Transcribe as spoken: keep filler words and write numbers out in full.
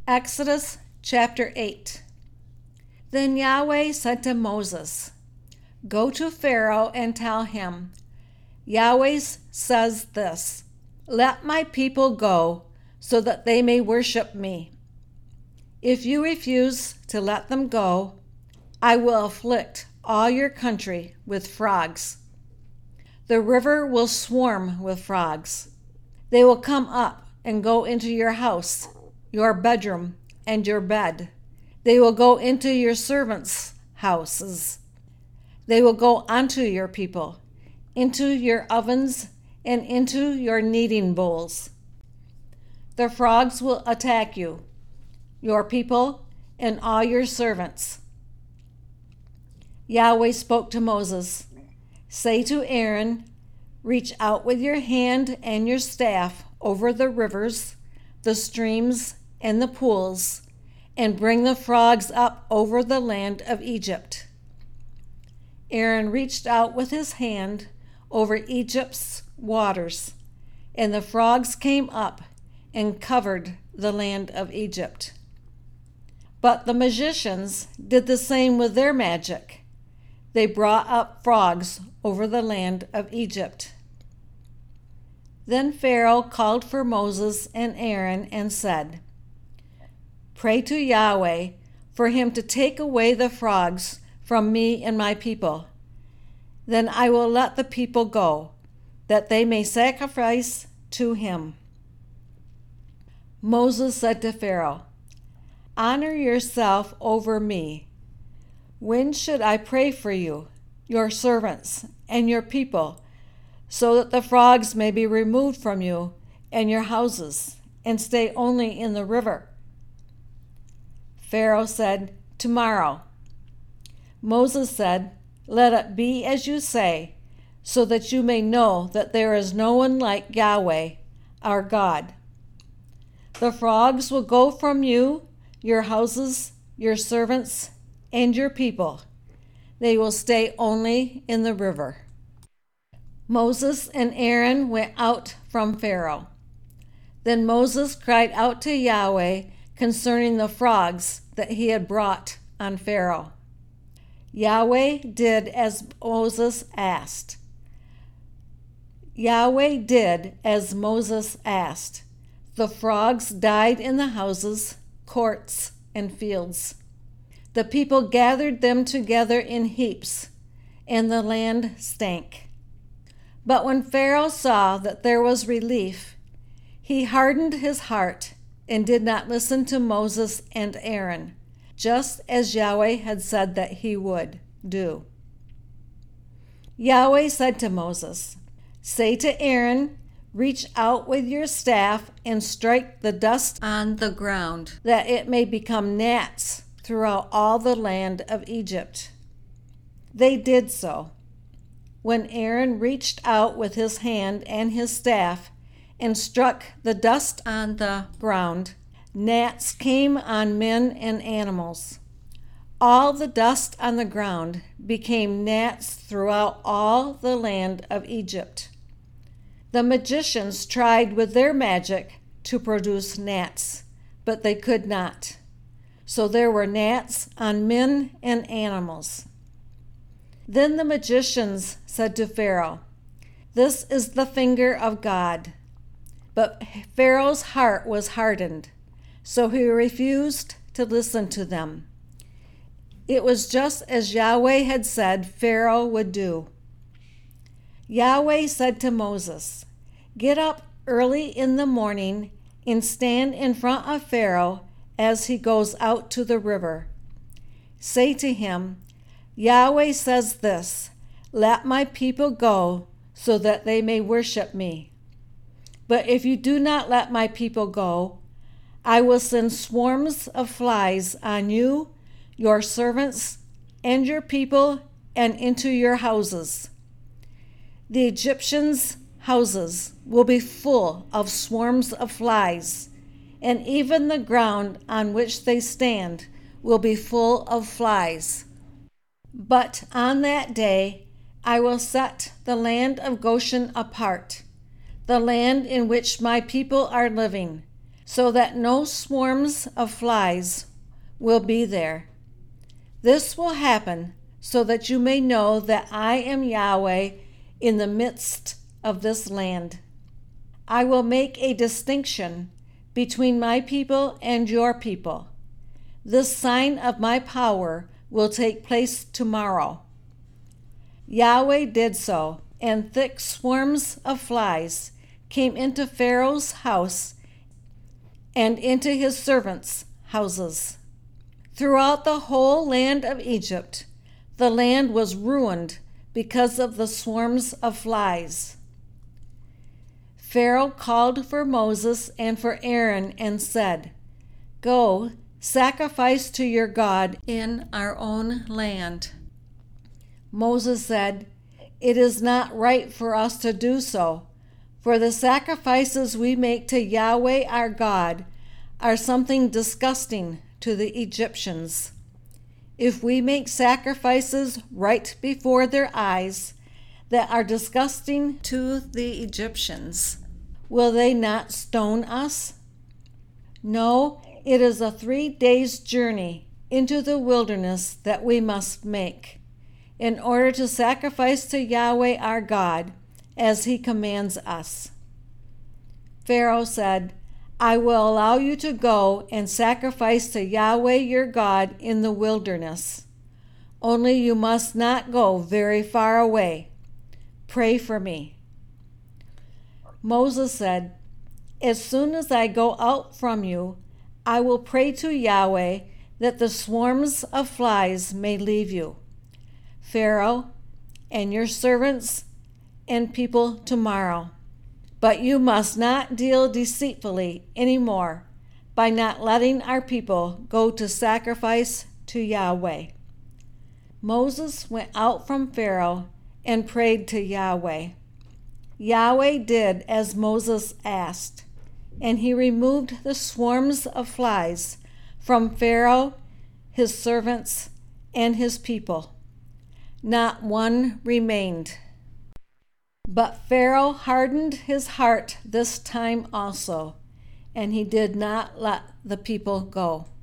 Exodus chapter eight. Then Yahweh said to Moses, "Go to Pharaoh and tell him, Yahweh says this, let my people go so that they may worship me. If you refuse to let them go, I will afflict all your country with frogs. The river will swarm with frogs. They will come up and go into your house, your bedroom, and your bed. They will go into your servants' houses. They will go onto your people, into your ovens, and into your kneading bowls. The frogs will attack you, your people, and all your servants." Yahweh spoke to Moses, "Say to Aaron, reach out with your hand and your staff over the rivers, the streams, and the pools, and bring the frogs up over the land of Egypt." Aaron reached out with his hand over Egypt's waters, and the frogs came up and covered the land of Egypt. But the magicians did the same with their magic. They brought up frogs over the land of Egypt. Then Pharaoh called for Moses and Aaron and said, "Pray to Yahweh for him to take away the frogs from me and my people. Then I will let the people go, that they may sacrifice to him." Moses said to Pharaoh, "Honor yourself over me. When should I pray for you, your servants, and your people, so that the frogs may be removed from you and your houses, and stay only in the river?" Pharaoh said, "Tomorrow." Moses said, "Let it be as you say, so that you may know that there is no one like Yahweh, our God. The frogs will go from you, your houses, your servants, and your people. They will stay only in the river." Moses and Aaron went out from Pharaoh. Then Moses cried out to Yahweh concerning the frogs that he had brought on Pharaoh. Yahweh did as Moses asked. Yahweh did as Moses asked. The frogs died in the houses, courts, and fields. The people gathered them together in heaps, and the land stank. But when Pharaoh saw that there was relief, he hardened his heart and did not listen to Moses and Aaron, just as Yahweh had said that he would do. Yahweh said to Moses, "Say to Aaron, reach out with your staff and strike the dust on the ground, that it may become gnats throughout all the land of Egypt." They did so. When Aaron reached out with his hand and his staff and struck the dust on the ground, gnats came on men and animals. All the dust on the ground became gnats throughout all the land of Egypt. The magicians tried with their magic to produce gnats, but they could not. So there were gnats on men and animals. Then the magicians said to Pharaoh, "This is the finger of God." But Pharaoh's heart was hardened, so he refused to listen to them. It was just as Yahweh had said Pharaoh would do. Yahweh said to Moses, "Get up early in the morning and stand in front of Pharaoh as he goes out to the river. Say to him, Yahweh says this, let my people go so that they may worship me. But if you do not let my people go, I will send swarms of flies on you, your servants, and your people, and into your houses. The Egyptians' houses will be full of swarms of flies, and even the ground on which they stand will be full of flies. But on that day I will set the land of Goshen apart, the land in which my people are living, so that no swarms of flies will be there. This will happen so that you may know that I am Yahweh in the midst of this land. I will make a distinction between my people and your people. This sign of my power will take place tomorrow." Yahweh did so, and thick swarms of flies came into Pharaoh's house and into his servants' houses. Throughout the whole land of Egypt, the land was ruined because of the swarms of flies. Pharaoh called for Moses and for Aaron and said, "Go, sacrifice to your God in our own land." Moses said, "It is not right for us to do so, for the sacrifices we make to Yahweh our God are something disgusting to the Egyptians. If we make sacrifices right before their eyes that are disgusting to the Egyptians, will they not stone us? No, it is a three days' journey into the wilderness that we must make, in order to sacrifice to Yahweh our God, as he commands us." Pharaoh said, "I will allow you to go and sacrifice to Yahweh your God in the wilderness. Only you must not go very far away. Pray for me." Moses said, "As soon as I go out from you, I will pray to Yahweh that the swarms of flies may leave you, Pharaoh, and your servants and people tomorrow. But you must not deal deceitfully any more by not letting our people go to sacrifice to Yahweh." Moses went out from Pharaoh and prayed to Yahweh. Yahweh did as Moses asked, and he removed the swarms of flies from Pharaoh, his servants, and his people. Not one remained. But Pharaoh hardened his heart this time also, and he did not let the people go.